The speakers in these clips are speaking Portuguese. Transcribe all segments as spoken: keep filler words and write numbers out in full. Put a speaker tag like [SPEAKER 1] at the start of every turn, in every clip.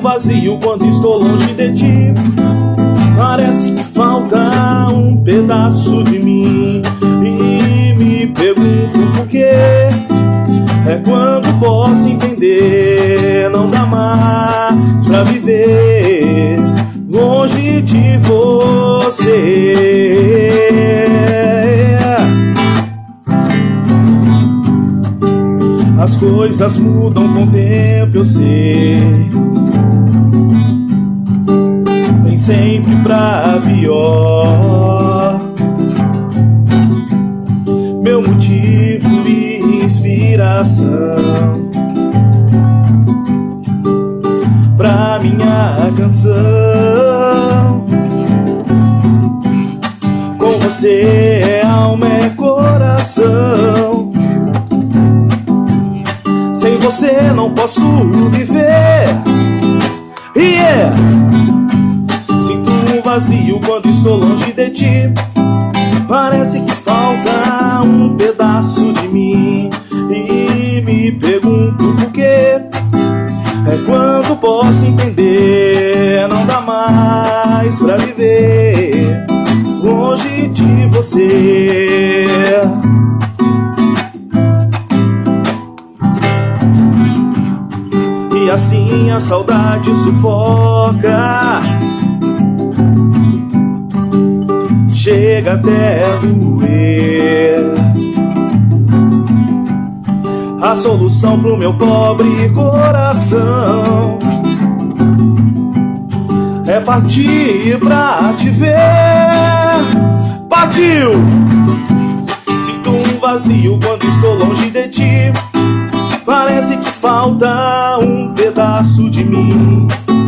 [SPEAKER 1] vazio quando estou longe de ti. Parece que falta um pedaço de mim. E me pergunto por quê. É quando posso entender, não dá mais pra viver longe de você. As coisas mudam com o tempo, eu sei. Nem sempre pra pior. Meu motivo e inspiração pra minha canção. Com você é alma, é coração. Sem você não posso viver. Yeah! Sinto um vazio quando estou longe de ti. Parece que falta um pedaço de mim. E me pergunto por quê. É quando posso entender, não dá mais pra viver longe de você. E assim a saudade sufoca, chega até doer. A solução pro meu pobre coração é partir pra te ver. Partiu! Sinto um vazio quando estou longe de ti. Parece que falta um pedaço de mim.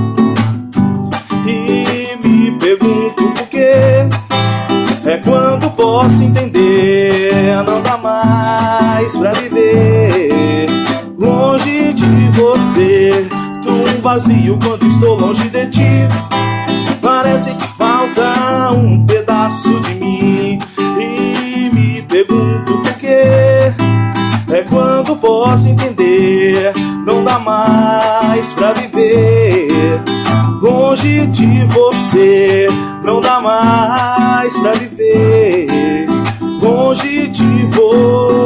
[SPEAKER 1] E me pergunto por quê. É quando posso entender, não dá mais pra viver longe de você. Tô um vazio quando estou longe de ti. Parece que falta um pedaço de mim. E me pergunto por quê. É quando posso entender, não dá mais pra viver longe de você. Não dá mais pra viver longe de você.